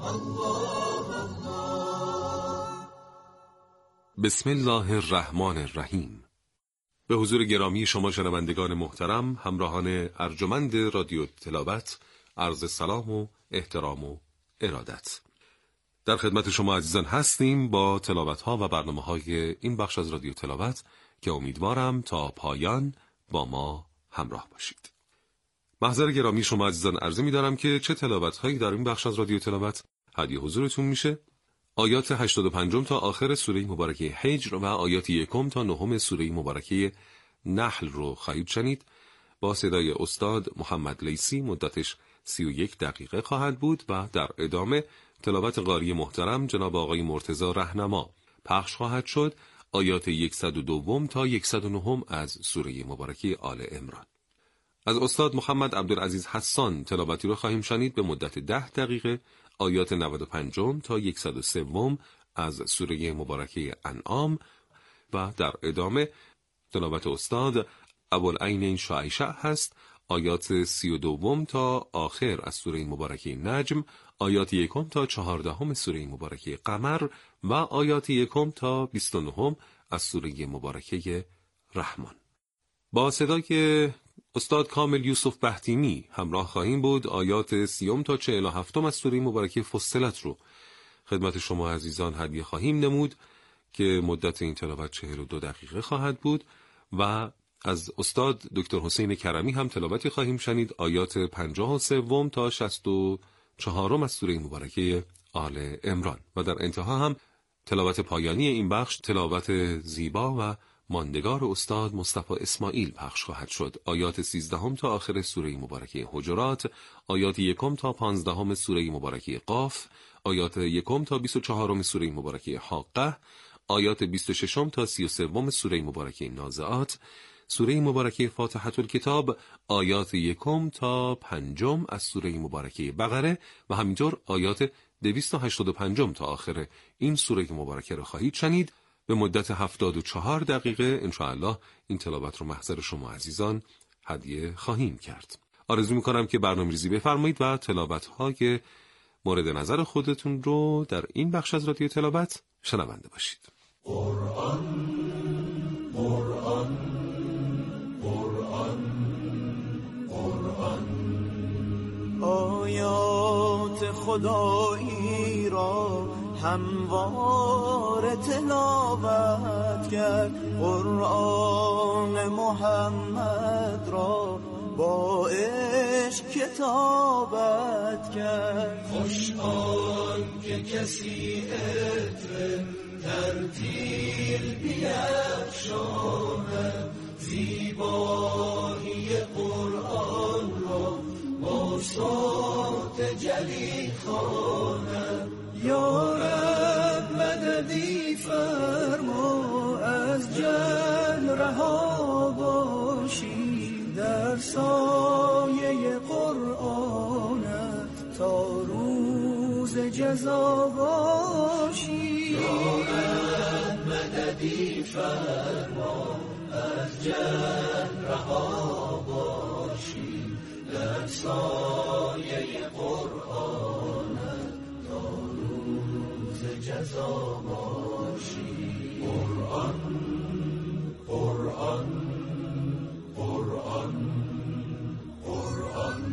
بسم الله الرحمن الرحیم. به حضور گرامی شما شنوندگان محترم، همراهان ارجمند رادیو تلاوت، عرض سلام و احترام و ارادت. در خدمت شما عزیزان هستیم با تلاوت‌ها و برنامه‌های این بخش از رادیو تلاوت که امیدوارم تا پایان با ما همراه باشید. محضر گرامی شما عزیزان عرض می‌دارم که چه تلاوت‌هایی در این بخش از رادیو تلاوت هدیه حضورتون میشه. آیات 85 تا آخر سوره مبارکه حجر و آیات 1 تا 9 سوره مبارکه نحل رو خواهید شنید. با صدای استاد محمد لیثی مدتش 31 دقیقه خواهد بود و در ادامه تلاوت قاری محترم جناب آقای مرتضی رهنما پخش خواهد شد. آیات 102 تا 109 از سوره مبارکه آل عمران. از استاد محمد عبدالعزیز حسان تلاوتی رو خواهیم شنید به مدت 10 دقیقه. آیات 95 تا 103 از سوره مبارکه انعام و در ادامه تلاوت استاد ابوالعینین شایشع هست. آیات 32 تا آخر از سوره مبارکه نجم، آیات 1 تا 14 سوره مبارکه قمر و آیات 1 تا 29 از سوره مبارکه رحمان. با صدای استاد کامل یوسف بهتیمی همراه خواهیم بود. آیات 30 تا 47 از سوره مبارکه فصلت رو خدمت شما عزیزان هدیه خواهیم نمود که مدت این تلاوت 42 دقیقه خواهد بود و از استاد دکتر حسین کرمی هم تلاوتی خواهیم شنید. آیات 53 تا 64 از سوره مبارکه آل عمران و در انتها هم تلاوت پایانی این بخش، تلاوت زیبا و ماندگار استاد مصطفی اسماعیل پخش خواهد شد. آیات 13 تا آخر سوره مبارکه حجرات، آیات 1 تا 15 سوره مبارکه قاف، آیات 1 تا 24 سوره مبارکه حاقه، آیات 26 تا 33 سوره مبارکه نازعات، سوره مبارکه فاتحه الکتاب، آیات 1 تا 5 از سوره مبارکه بقره و همینطور آیات 285 تا آخر این سوره مبارکه را خواهید شنید. به مدت 74 دقیقه انشاءالله این تلاوت رو محضر شما عزیزان هدیه خواهیم کرد. آرزو میکنم که برنامه‌ریزی بفرمایید و تلاوت‌های مورد نظر خودتون رو در این بخش از رادیو تلاوت شنونده باشید. قرآن قرآن قرآن قرآن آیات خدایی را هموار تلاوت کرد، قرآن محمد را با عشق کتابت کرد. خوش آن که کسی عطر ترتیل بیفشاند، زیبایی قرآن را با صوت جلی خواند. یا رب مددی فرما از جهل رها باشیم، در سایه قرآنت تا روز جزا باشیم. یا رب مددی فرما از جهل رها باشیم، در سایه قرآنت تا روز جزا باشیم. قرآن قرآن قرآن قرآن.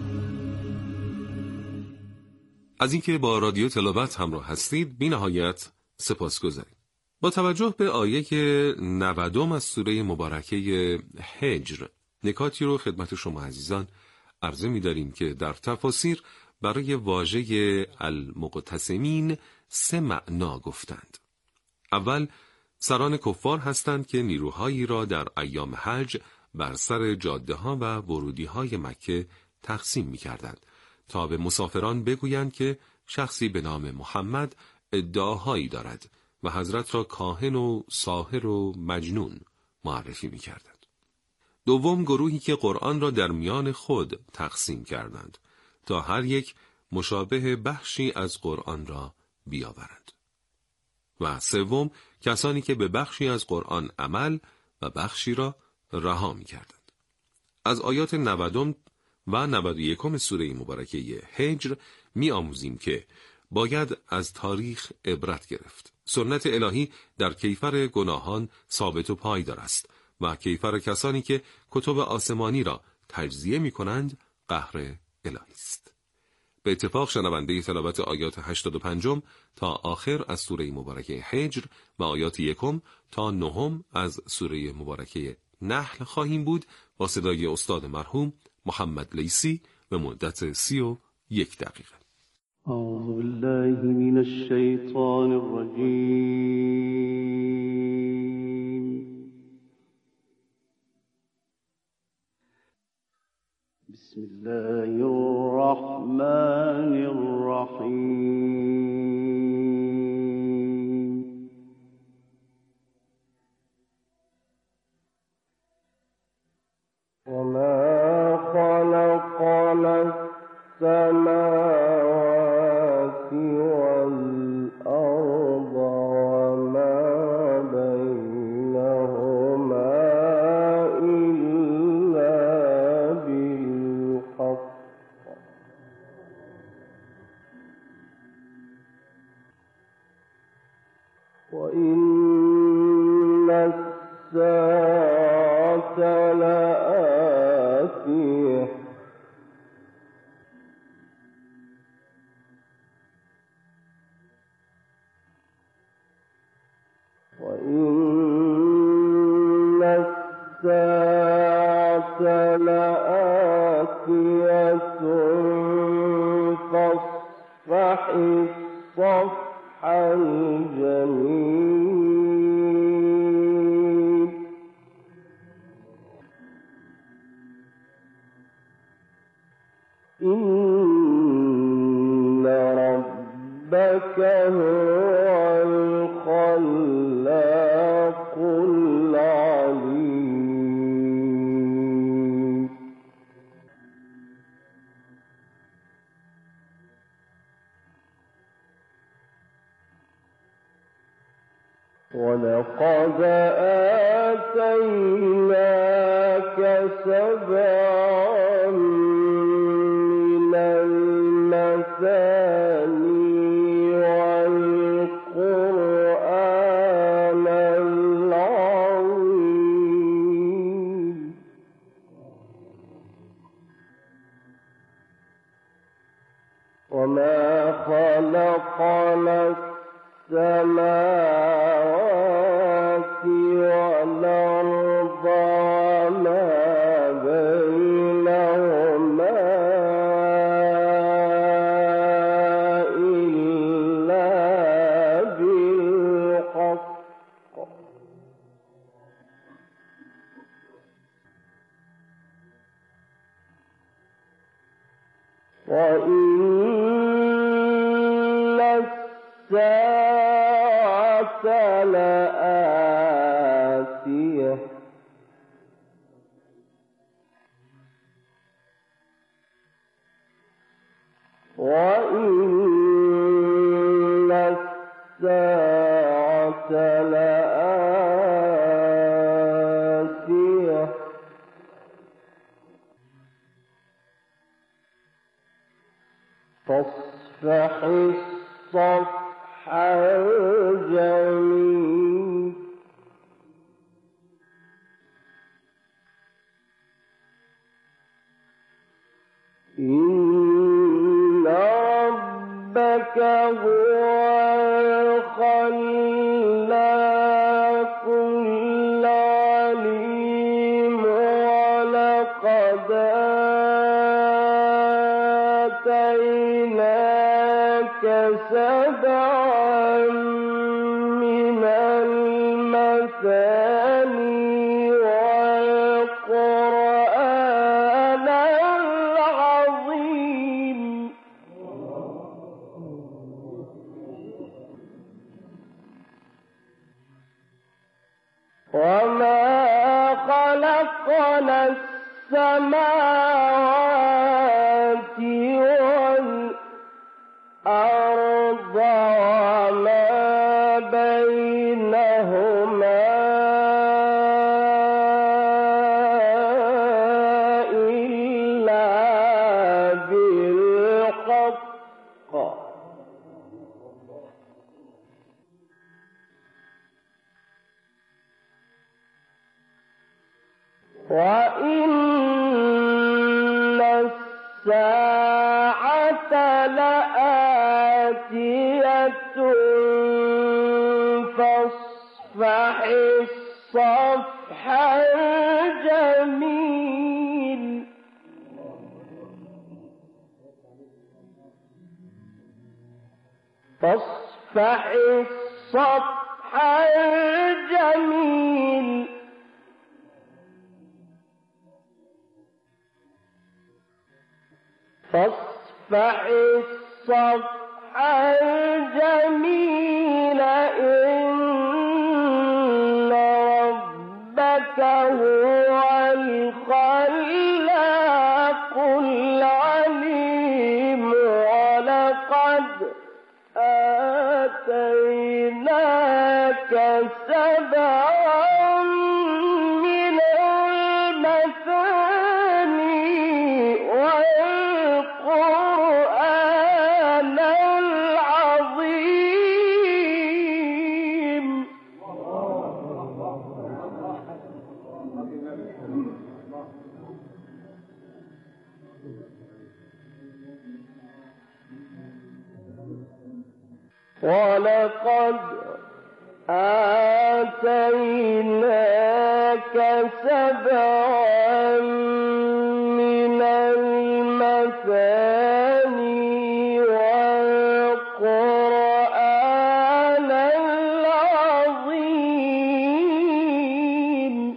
از اینکه با رادیو تلاوت همراه هستید بی نهایت سپاسگزاریم. با توجه به آیه 90 از سوره مبارکه حجر نکاتی رو خدمت شما عزیزان عرضه می داریم که در تفاسیر برای واژه المقتسمین 3 معنا گفتند. اول، سران کفار هستند که نیروهایی را در ایام حج بر سر جاده ها و ورودی های مکه تقسیم می کردند تا به مسافران بگویند که شخصی به نام محمد ادعاهایی دارد و حضرت را کاهن و ساحر و مجنون معرفی می کردند. دوم، گروهی که قرآن را در میان خود تقسیم کردند تا هر یک مشابه بخشی از قرآن را بیاورند. و سوم، کسانی که به بخشی از قرآن عمل و بخشی را رها می کردند. از آیات 90 و 91 سوره مبارکه حجر می آموزیم که باید از تاریخ عبرت گرفت. سنت الهی در کیفر گناهان ثابت و پایدار است و کیفر کسانی که کتب آسمانی را تجزیه می کنند قهر الهی است. به اتفاق شنونده تلاوت آیات 85 تا آخر از سوره مبارکه حجر و آیات 1 تا 9 از سوره مبارکه نحل خواهیم بود با صدای استاد مرحوم محمد لیثی به مدت 31 دقیقه. اعوذ بالله من الشیطان الرجیم. بسم الله الرحمن الرحیم. وما خلقنا السماوات والأرض وما بينهما إلا بالحق وإن الساعة لآتية فاصفح الصفح الجميل إن ربك هو الخلاق العليم. ولقد آتيناك سبعا من المثاني والقرآن العظيم. وما خلقنا السماوات والأرض وما بينهما إلا بالحق وإن الساعة لآتية وإن الساعة لآتية فاصفح الصفح الجميل إن ربك هو الخلاق العليم. ولقد آتيناك سبعا من المثاني والقرآن العظيم. وما خلقنا السماوات والأرض وما بينهما إلا بالحق وإن الساعة لآتية فاصفح الصفح الجميل فاصفح الصفح الجميل فاصفح الصفح الجميل إن ربك هو الخلاق العليم ولقد آتيناك سبعا من المثاني والقرآن العظيم ولقد آتيناك سبعا من المثاني والقرآن العظيم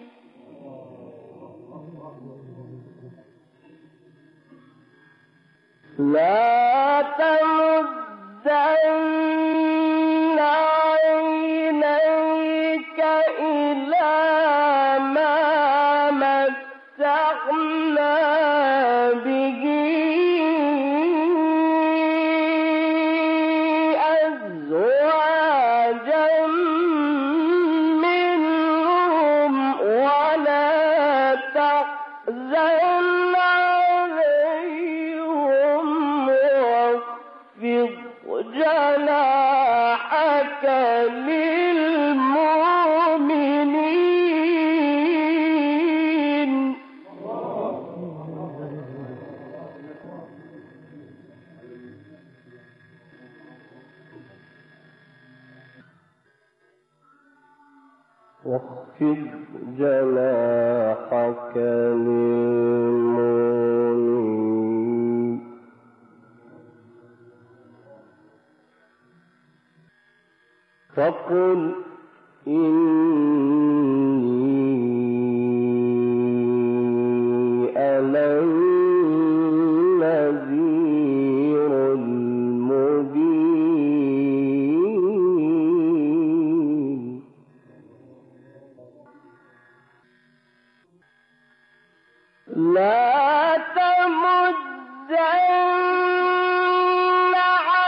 لا تمدن عينيك إلى ما متعنا به أزواجا منهم ولا تحزن عليهم واخفض جناحك للمؤمنين واخفض جناحك للمؤمنين فقل إني أنا النذير المبين لا تمدن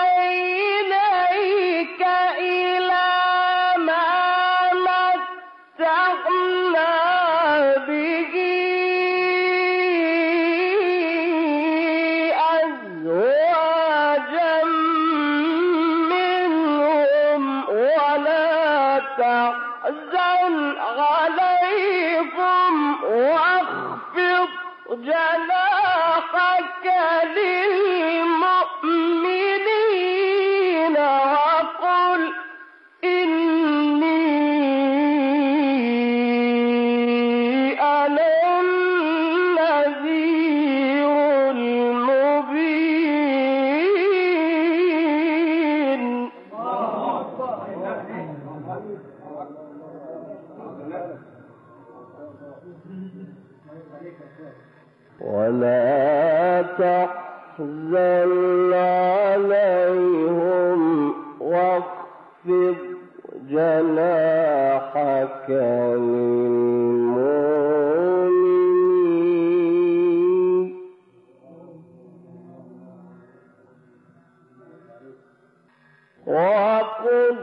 عينيك إلى ما متعنا به أزواجا منهم ولا تحزن عليهم واخفض جناحك للمؤمنين وقل إني أنا النذير المبين ولا تحزن عليهم واخفض جناحك للمؤمنين وقل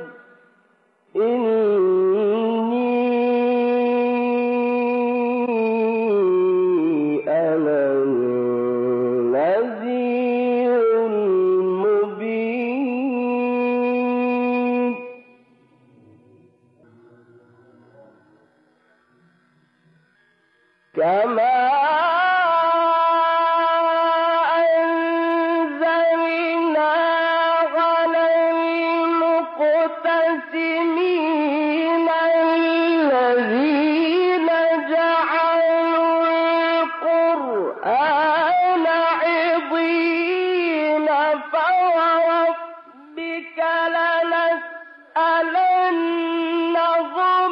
كما فوربك لنسألنهم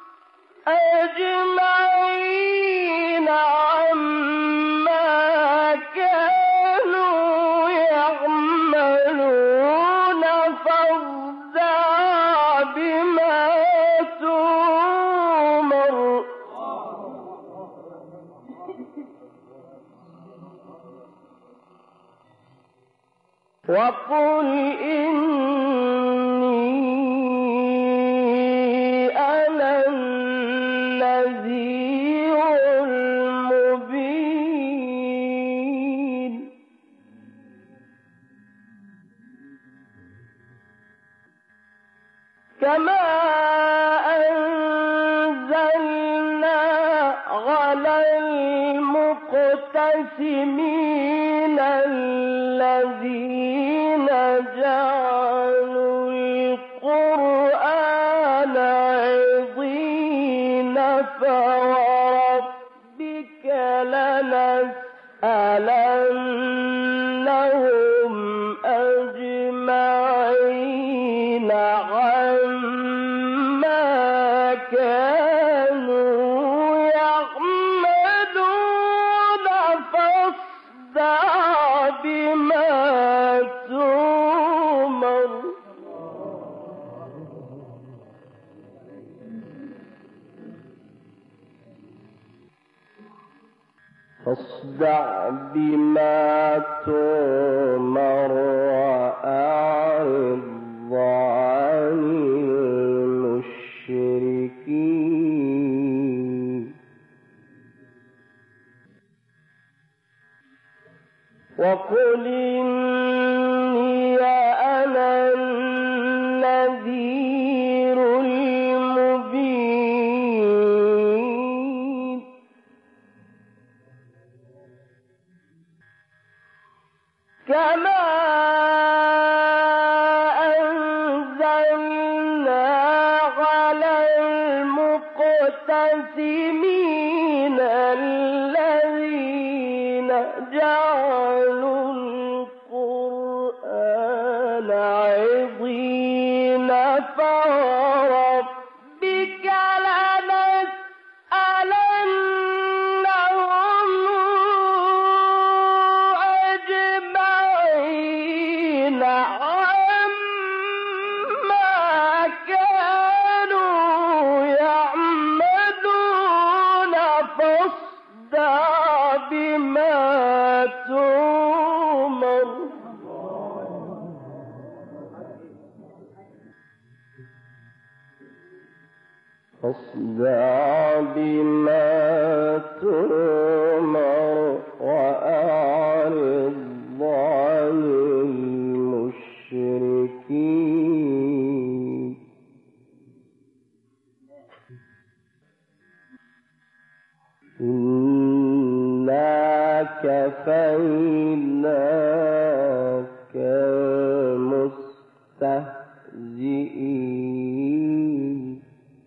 أجمعين عما كانوا يعملون فاصدع بما تؤمر وقل إني أنا النذير المبين كما أنزلنا على المقتسمين الذين جعلوا القرآن عضين فوربك لنسألنهم أجمعين عما كانوا يعملون فاصدع بما تؤمر فاصدع بما تؤمر وأعرض عن المشركين وقل إني أنا النذير المبين كما أنزلنا على المقتسمين الذين جعلوا القرآن عضين فوربك لنسألنهم أجمعين عما كانوا يعملون فاصدع بما تؤمر فاصدع بما تؤمر وأعرض عن المشركين إنا كفيناك المستهزئين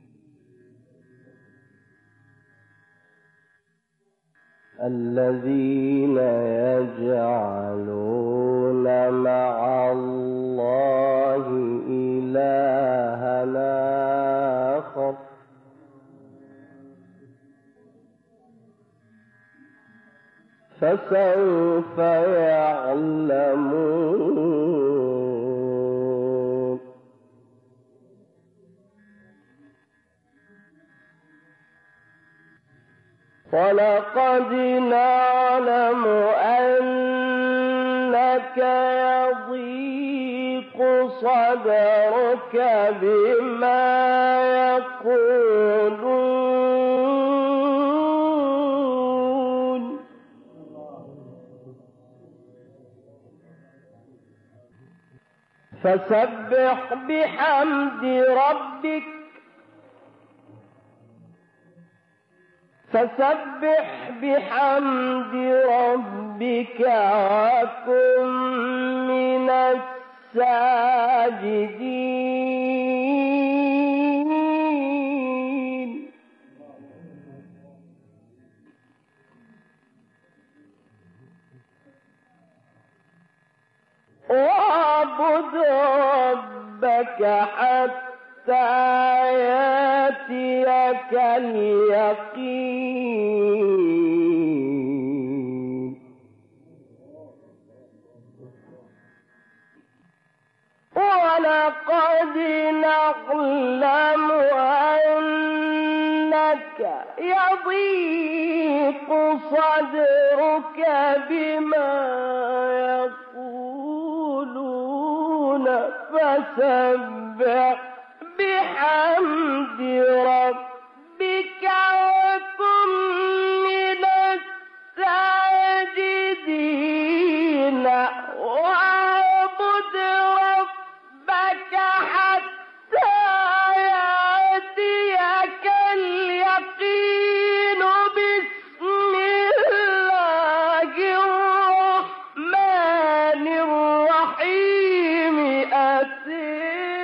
الذين يجعلون مع الله إلها آخر فسوف يعلمون ولقد نعلم أنك يضيق صدرك بما يقولون فسبح بحمد ربك وكن من الساجدين واعبد ربك حتى يأتيك اليقين ولقد نعلم أنك يضيق صدرك بما يقولون فسبح بحمد ربك وكن من الساجدين واعبد ربك حتى يأتيك اليقين بسم الله الرحمن الرحيم أتي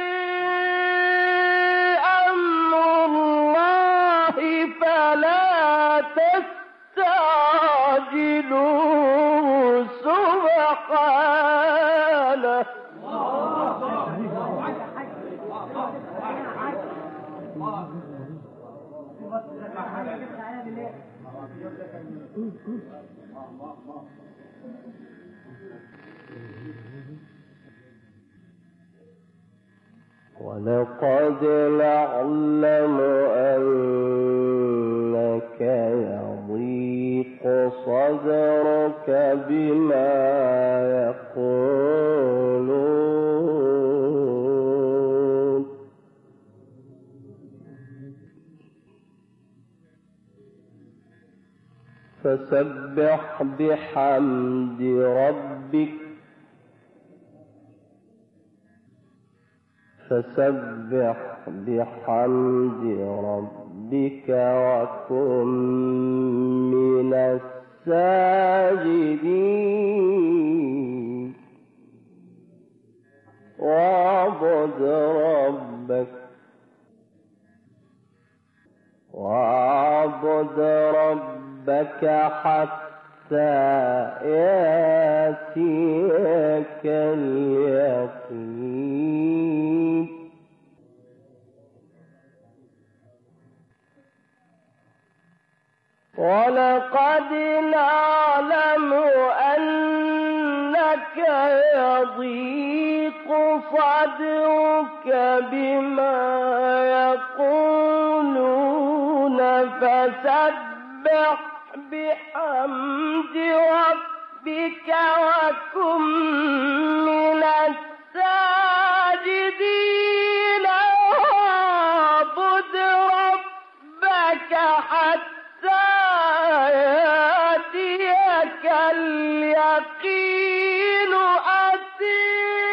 أمر الله فلا تستعجلوه سبحانه ولقد نعلم أنك يضيق صدرك بما يقولون فسبح بحمد ربك وكن من الساجدين واعبد ربك حتى يأتيك اليقين ولقد نعلم أنك يضيق صدرك بما يقولون فسبح بحمد ربك وكن من الساجدين واعبد ربك حتى يأتيك اليقين أتي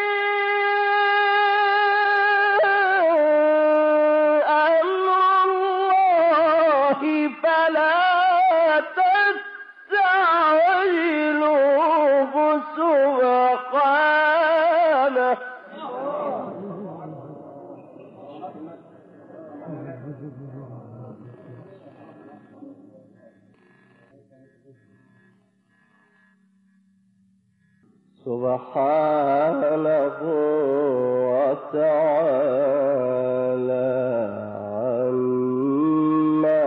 أمر الله فلا تستعجلوه سبحانه سبحانه وتعالى عما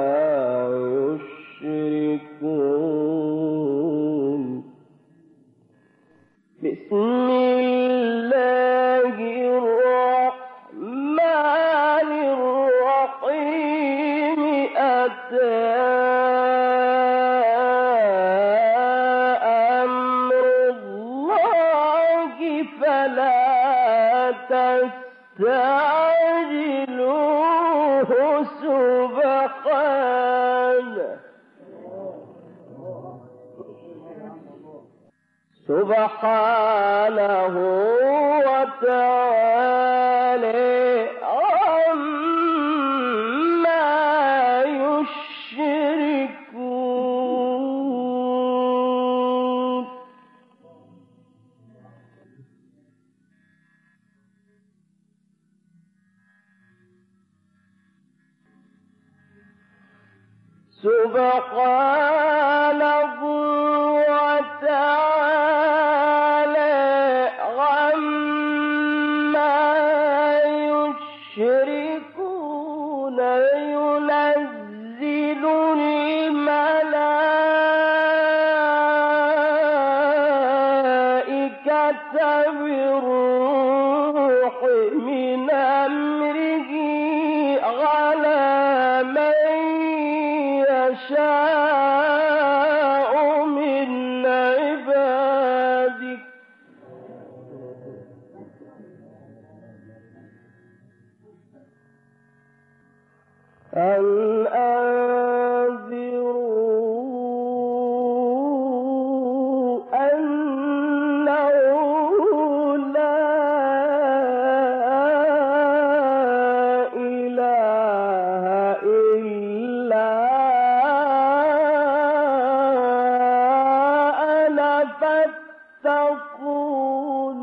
يشركون بسم الله الرحمن الرحيم أتى تستعجلوه سبحانه وتعالى عما يشركون سبحانه وتعالى ينزل الملائكة بالروح من أمره على من يشاء من عباده أن أنذروا أنه لا إله إلا أنا فاتقون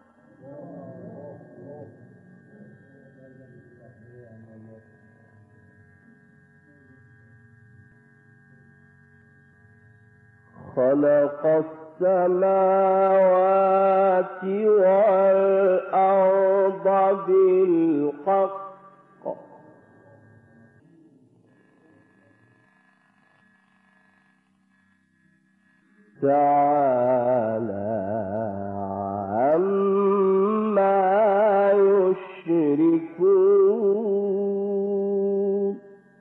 خلق السماوات والأرض بالحق تعالى عما يشركون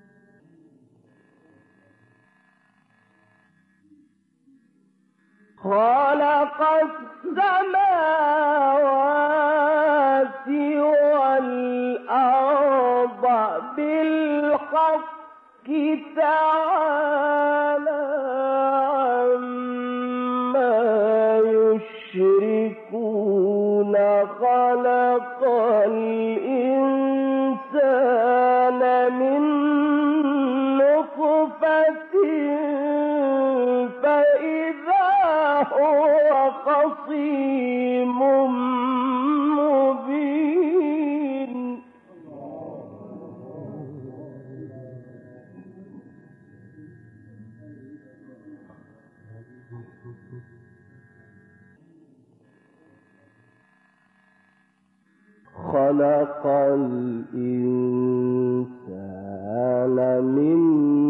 خلق السماوات والأرض بالحق تعالى عما يشركون خلق الإنسان من نطفة فإذا هو خصيم مبين خلق الإنسان من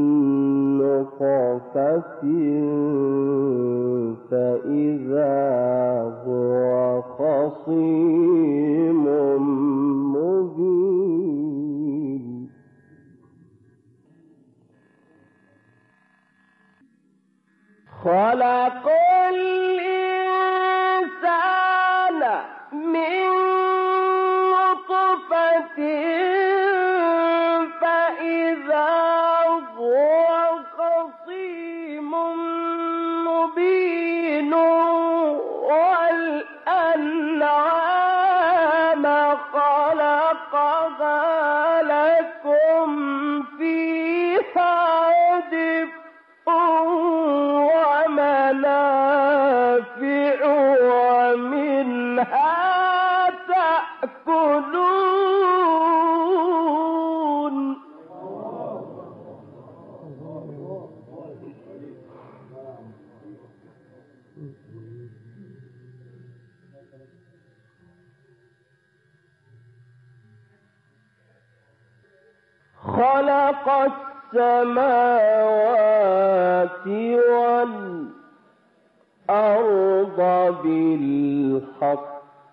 نطفة فإذا هو خصيم مبين خلق الإنسان من نطفة فإذا هو خصيم مبين والأنعام خلقها لكم فيها دفء ومنافع ومنها تأكلون خلق السماوات والأرض بالحق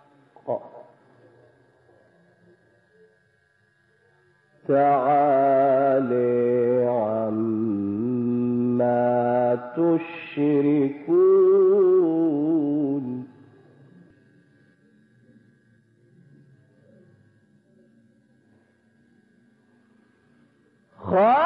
تعالى عما تشركون خلق